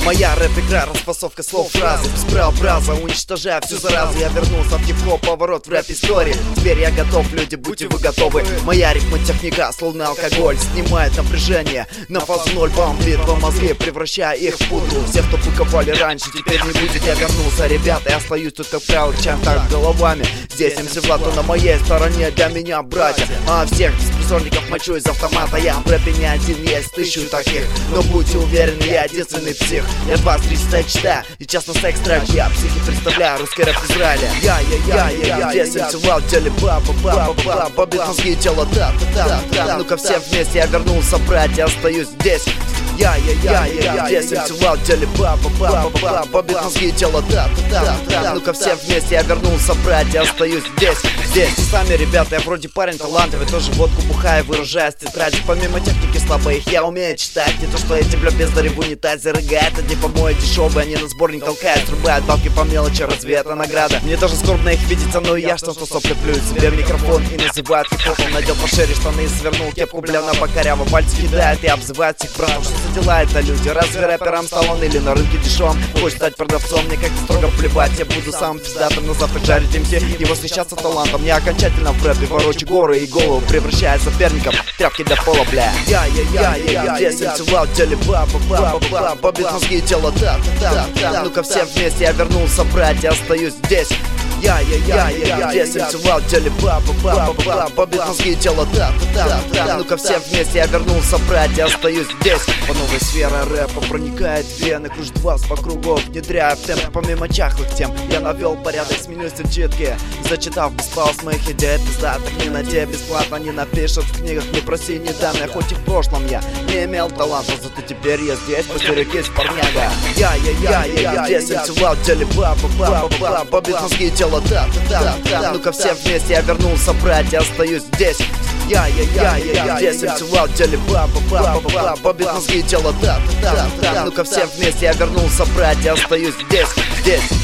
Моя рэп-игра, распасовка слов, фразы без прообраза, уничтожая всю заразу. Я вернулся в хип-хоп, поворот в рэп-истории. Теперь я готов, люди, будьте вы готовы. Моя ритмотехника, словно алкоголь, снимает напряжение на фазу 0, бомбит во мозги, превращая их в пудру. Всех, кто выковали раньше, теперь не будет. Я вернулся, ребята, я остаюсь тут как правило чантах головами. Здесь МС Влад, он на моей стороне, для меня братья. А всех беспризорников мочу из автомата. Я в рэпе не один, есть тысячу таких. Но будьте уверены, я единственный псих. Я 23 читаю, и честно секс трэп. Я психи представляю, русский рэп Израиля. Я здесь МС Влад, в деле ба-ба-ба-ба-ба. Побит мозги, тело та-та-та-та. Ну-ка все вместе, я вернулся, братья, остаюсь здесь. Я здесь МС Влад, в деле ба-ба-ба-ба-ба. Побит мозги, тело та-та-та-та. Ну-ка все вместе, я вернулся, братья, остаюсь здесь. Сами ребята, я вроде парень талантливый, тоже водку бухаю, выражаясь в тетради. Помимо техники слабой, их я умею читать. Не то, что эти бля бездари в унитазе рыгают. Одни помои дешевые, они на сборник толкают, срубают бабки по мелочи, разве это награда? Мне даже скорбно их видеть, но и я что-то сопли плюю себе в микрофон и называют хип-хопом. Надел пошире штаны и свернул кепку, бля, на бокаряво. Пальцы кидают и обзывают всех братов. Что за дела это люди? Разве рэпером стал он или на рынке дешевым? Хочешь стать продавцом, мне как-то строго плевать. Я буду самым пиздатым, но завтра жарить МС и восхищаться талантом. Я окончательно в рэпе ворочу горы и голову, превращая соперников в тряпки для пола, бля. Я здесь МС Влад, в деле ба-ба-ба-ба-ба. Побит мозги, тело та-та-та-та. Ну-ка все вместе, я вернулся, братья, остаюсь здесь. Я здесь МС Влад, в деле ба-ба-ба-ба-ба. Побит мозги, тело та-та-та-та. Ну-ка все вместе, я вернулся, братья, остаюсь здесь. По новой сфера рэпа проникает в вены, кружит вас по кругу, внедряя в темп. Помимо чахлых тем, я навел порядок, сменил читки. Зачитав без пауз моих идей, пизда, так не на тебе бесплатно не напишут в книгах, не проси, не данные. Хоть и в прошлом я не имел таланта, зато теперь я здесь, постерегись, парняга. Я здесь МС Влад, в деле ба-ба-ба-ба-ба. Побит мозги, тело та-та-та-та. Ну-ка все вместе, я вернулся, братья, остаюсь здесь. Я здесь МС Влад, в деле ба-ба-ба-ба-ба. Побит мозги, тело та-та-та-та. Ну-ка все вместе, я вернулся, братья, остаюсь здесь.